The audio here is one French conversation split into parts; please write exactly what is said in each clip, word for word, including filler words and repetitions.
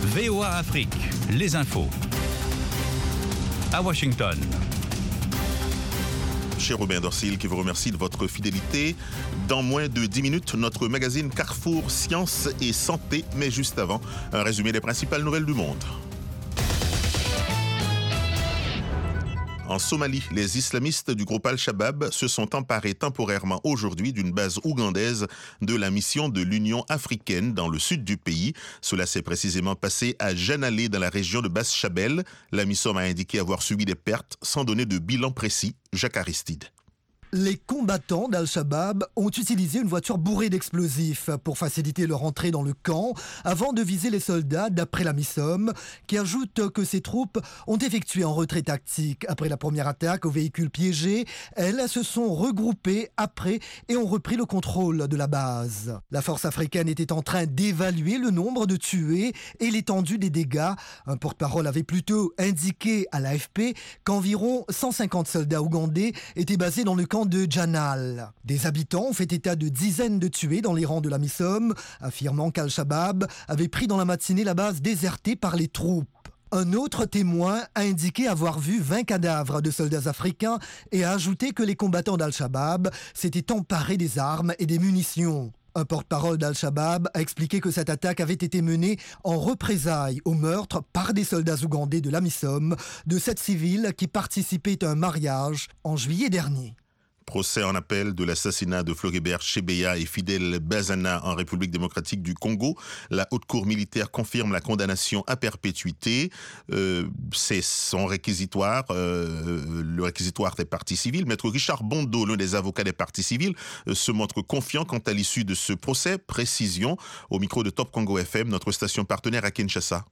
V O A Afrique, les infos. À Washington. Cher Robin Dorsil, qui vous remercie de votre fidélité. Dans moins de dix minutes, notre magazine Carrefour Sciences et Santé. Mais juste avant, un résumé des principales nouvelles du monde. En Somalie, les islamistes du groupe Al-Shabaab se sont emparés temporairement aujourd'hui d'une base ougandaise de la mission de l'Union africaine dans le sud du pays. Cela s'est précisément passé à Janalé dans la région de Basse-Chabelle. La mission a indiqué avoir subi des pertes sans donner de bilan précis. Jacques Aristide. Les combattants d'Al-Shabaab ont utilisé une voiture bourrée d'explosifs pour faciliter leur entrée dans le camp avant de viser les soldats, d'après la MISOM, qui ajoute que ces troupes ont effectué un retrait tactique. Après la première attaque au véhicule piégé, elles se sont regroupées après et ont repris le contrôle de la base. La force africaine était en train d'évaluer le nombre de tués et l'étendue des dégâts. Un porte-parole avait plutôt indiqué à l'A F P qu'environ cent cinquante soldats ougandais étaient basés dans le camp de Janal. Des habitants ont fait état de dizaines de tués dans les rangs de la MISOM, affirmant qu'Al-Shabaab avait pris dans la matinée la base désertée par les troupes. Un autre témoin a indiqué avoir vu vingt cadavres de soldats africains et a ajouté que les combattants d'Al-Shabaab s'étaient emparés des armes et des munitions. Un porte-parole d'Al-Shabaab a expliqué que cette attaque avait été menée en représailles au meurtre par des soldats ougandais de la MISOM de sept civils qui participaient à un mariage en juillet dernier. Procès en appel de l'assassinat de Floribert Chebeya et Fidel Bazana en République démocratique du Congo. La haute cour militaire confirme la condamnation à perpétuité. Euh, c'est son réquisitoire, euh, le réquisitoire des parties civiles. Maître Richard Bondo, l'un des avocats des parties civiles, euh, se montre confiant quant à l'issue de ce procès. Précision au micro de Top Congo F M, notre station partenaire à Kinshasa.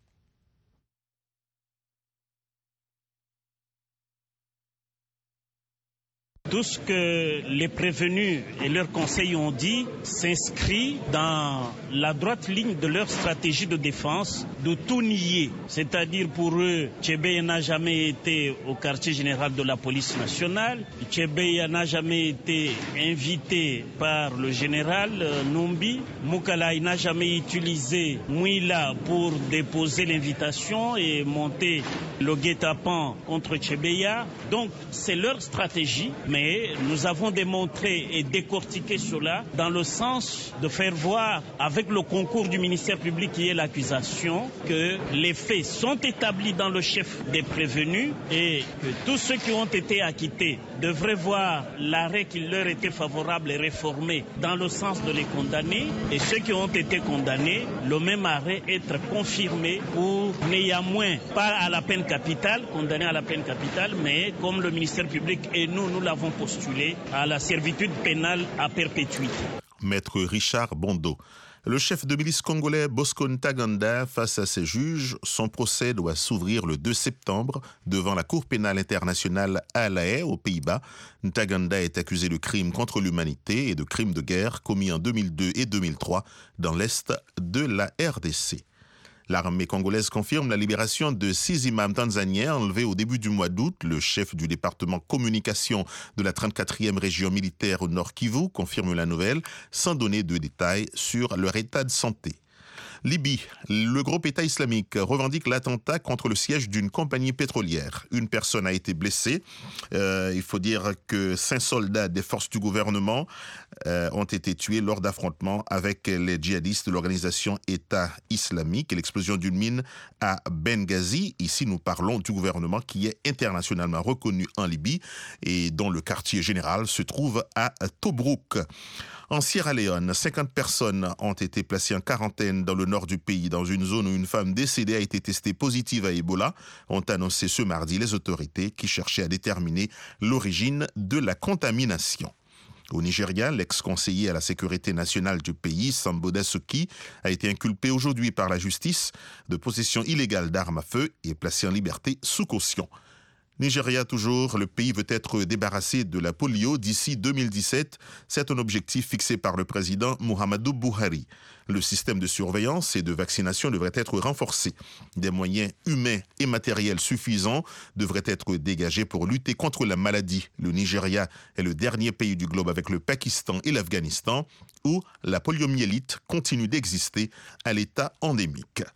Tout ce que les prévenus et leurs conseils ont dit s'inscrit dans la droite ligne de leur stratégie de défense, de tout nier. C'est-à-dire pour eux, Chebeya n'a jamais été au quartier général de la police nationale. Chebeya n'a jamais été invité par le général Numbi. Moukalai n'a jamais utilisé Mouila pour déposer l'invitation et monter le guet-apens contre Chebeya. Donc c'est leur stratégie, mais nous avons démontré et décortiqué cela dans le sens de faire voir, avec le concours du ministère public qui est l'accusation, que les faits sont établis dans le chef des prévenus et que tous ceux qui ont été acquittés devraient voir l'arrêt qui leur était favorable et réformé dans le sens de les condamner, et ceux qui ont été condamnés, le même arrêt être confirmé pour néanmoins pas à la peine capitale, condamné à la peine capitale, mais comme le ministère public et nous, nous l'avons postulé à la servitude pénale à perpétuité. Maître Richard Bondo. Le chef de milice congolais Bosco Ntaganda face à ses juges, son procès doit s'ouvrir le deux septembre devant la Cour pénale internationale à La Haye, aux Pays-Bas. Ntaganda est accusé de crimes contre l'humanité et de crimes de guerre commis en deux mille deux et deux mille trois dans l'est de la R D C. L'armée congolaise confirme la libération de six imams tanzaniens enlevés au début du mois d'août. Le chef du département communication de la trente-quatrième région militaire au Nord Kivu confirme la nouvelle sans donner de détails sur leur état de santé. Libye, le groupe État islamique revendique l'attentat contre le siège d'une compagnie pétrolière. Une personne a été blessée. Euh, il faut dire que cinq soldats des forces du gouvernement euh, ont été tués lors d'affrontements avec les djihadistes de l'organisation État islamique et l'explosion d'une mine à Benghazi. Ici, nous parlons du gouvernement qui est internationalement reconnu en Libye et dont le quartier général se trouve à Tobrouk. En Sierra Leone, cinquante personnes ont été placées en quarantaine dans le nord du pays, dans une zone où une femme décédée a été testée positive à Ebola, ont annoncé ce mardi les autorités qui cherchaient à déterminer l'origine de la contamination. Au Nigeria, l'ex-conseiller à la sécurité nationale du pays, Sambo Dasuki, a été inculpé aujourd'hui par la justice de possession illégale d'armes à feu et placé en liberté sous caution. Nigeria toujours, le pays veut être débarrassé de la polio d'ici deux mille dix-sept. C'est un objectif fixé par le président Muhammadu Buhari. Le système de surveillance et de vaccination devrait être renforcé. Des moyens humains et matériels suffisants devraient être dégagés pour lutter contre la maladie. Le Nigeria est le dernier pays du globe avec le Pakistan et l'Afghanistan où la poliomyélite continue d'exister à l'état endémique.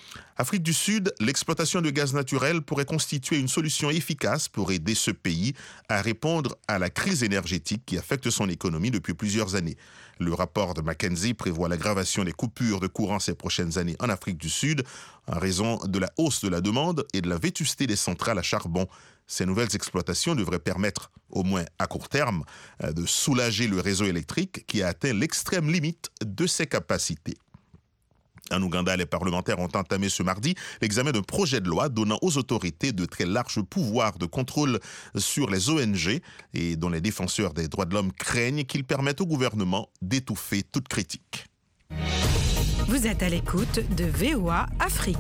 Afrique du Sud, l'exploitation de gaz naturel pourrait constituer une solution efficace pour aider ce pays à répondre à la crise énergétique qui affecte son économie depuis plusieurs années. Le rapport de McKinsey prévoit l'aggravation des coupures de courant ces prochaines années en Afrique du Sud en raison de la hausse de la demande et de la vétusté des centrales à charbon. Ces nouvelles exploitations devraient permettre, au moins à court terme, de soulager le réseau électrique qui a atteint l'extrême limite de ses capacités. En Ouganda, les parlementaires ont entamé ce mardi l'examen d'un projet de loi donnant aux autorités de très larges pouvoirs de contrôle sur les O N G et dont les défenseurs des droits de l'homme craignent qu'il permette au gouvernement d'étouffer toute critique. Vous êtes à l'écoute de V O A Afrique.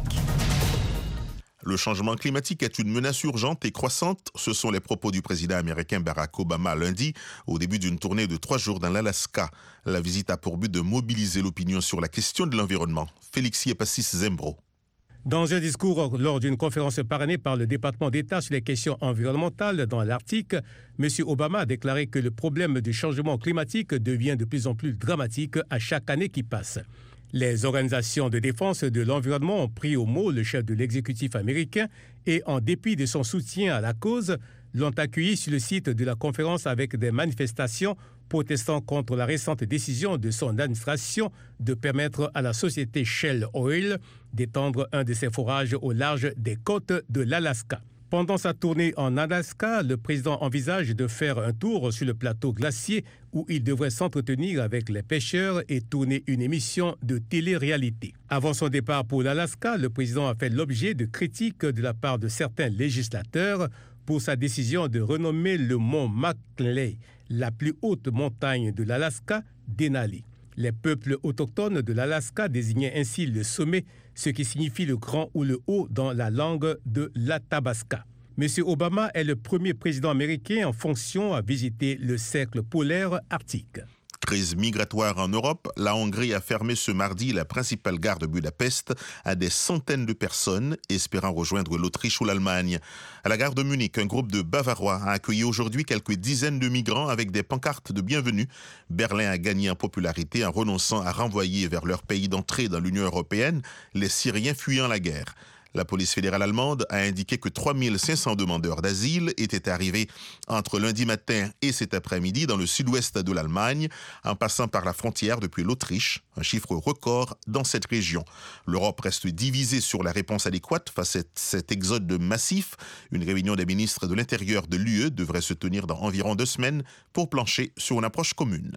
Le changement climatique est une menace urgente et croissante. Ce sont les propos du président américain Barack Obama lundi, au début d'une tournée de trois jours dans l'Alaska. La visite a pour but de mobiliser l'opinion sur la question de l'environnement. Félix Yepassis Zembro. Dans un discours lors d'une conférence parrainée par le département d'État sur les questions environnementales dans l'Arctique, M. Obama a déclaré que le problème du changement climatique devient de plus en plus dramatique à chaque année qui passe. Les organisations de défense de l'environnement ont pris au mot le chef de l'exécutif américain et, en dépit de son soutien à la cause, l'ont accueilli sur le site de la conférence avec des manifestations protestant contre la récente décision de son administration de permettre à la société Shell Oil d'étendre un de ses forages au large des côtes de l'Alaska. Pendant sa tournée en Alaska, le président envisage de faire un tour sur le plateau glacier où il devrait s'entretenir avec les pêcheurs et tourner une émission de télé-réalité. Avant son départ pour l'Alaska, le président a fait l'objet de critiques de la part de certains législateurs pour sa décision de renommer le mont McKinley, la plus haute montagne de l'Alaska, Denali. Les peuples autochtones de l'Alaska désignaient ainsi le sommet, ce qui signifie le grand ou le haut dans la langue de l'Athabasca. M. Obama est le premier président américain en fonction à visiter le cercle polaire arctique. Crise migratoire en Europe, la Hongrie a fermé ce mardi la principale gare de Budapest à des centaines de personnes espérant rejoindre l'Autriche ou l'Allemagne. À la gare de Munich, un groupe de Bavarois a accueilli aujourd'hui quelques dizaines de migrants avec des pancartes de bienvenue. Berlin a gagné en popularité en renonçant à renvoyer vers leur pays d'entrée dans l'Union européenne les Syriens fuyant la guerre. La police fédérale allemande a indiqué que trois mille cinq cents demandeurs d'asile étaient arrivés entre lundi matin et cet après-midi dans le sud-ouest de l'Allemagne, en passant par la frontière depuis l'Autriche, un chiffre record dans cette région. L'Europe reste divisée sur la réponse adéquate face à cet exode massif. Une réunion des ministres de l'Intérieur de l'U E devrait se tenir dans environ deux semaines pour plancher sur une approche commune.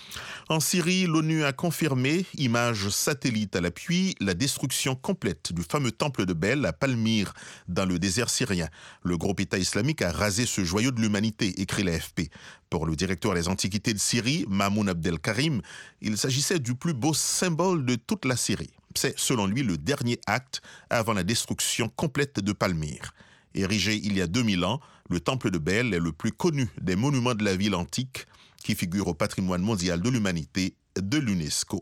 En Syrie, l'ONU a confirmé, images satellites à l'appui, la destruction complète du fameux temple de Bel à Palmyre, dans le désert syrien. Le groupe État islamique a rasé ce joyau de l'humanité, écrit l'A F P. Pour le directeur des Antiquités de Syrie, Mamoun Abdelkarim, il s'agissait du plus beau symbole de toute la Syrie. C'est, selon lui, le dernier acte avant la destruction complète de Palmyre. Érigé il y a deux mille ans, le temple de Bel est le plus connu des monuments de la ville antique, qui figure au patrimoine mondial de l'humanité de l'UNESCO.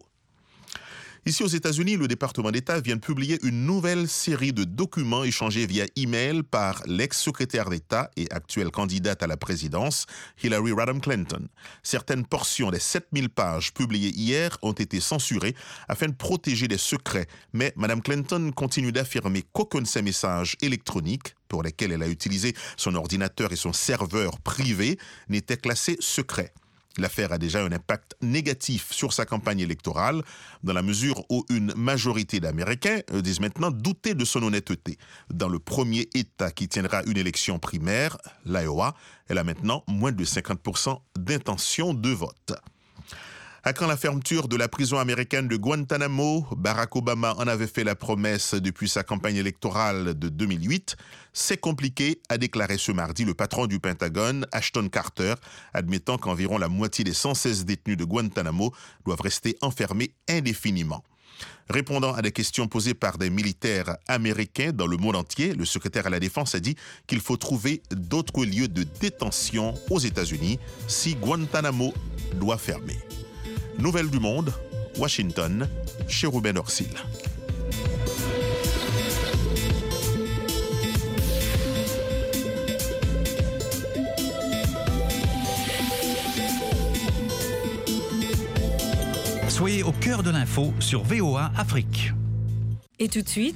Ici aux États-Unis, le département d'État vient de publier une nouvelle série de documents échangés via e-mail par l'ex-secrétaire d'État et actuelle candidate à la présidence, Hillary Rodham Clinton. Certaines portions des sept mille pages publiées hier ont été censurées afin de protéger des secrets, mais Mme Clinton continue d'affirmer qu'aucun de ces messages électroniques, pour lesquels elle a utilisé son ordinateur et son serveur privé, n'était classé secret. L'affaire a déjà un impact négatif sur sa campagne électorale, dans la mesure où une majorité d'Américains disent maintenant douter de son honnêteté. Dans le premier État qui tiendra une élection primaire, l'Iowa, elle a maintenant moins de cinquante pour cent d'intention de vote. À quand la fermeture de la prison américaine de Guantanamo, Barack Obama en avait fait la promesse depuis sa campagne électorale de deux mille huit. C'est compliqué, a déclaré ce mardi le patron du Pentagone, Ashton Carter, admettant qu'environ la moitié des cent seize détenus de Guantanamo doivent rester enfermés indéfiniment. Répondant à des questions posées par des militaires américains dans le monde entier, le secrétaire à la Défense a dit qu'il faut trouver d'autres lieux de détention aux États-Unis si Guantanamo doit fermer. Nouvelles du monde, Washington, chez Ruben Orsil. Soyez au cœur de l'info sur V O A Afrique. Et tout de suite,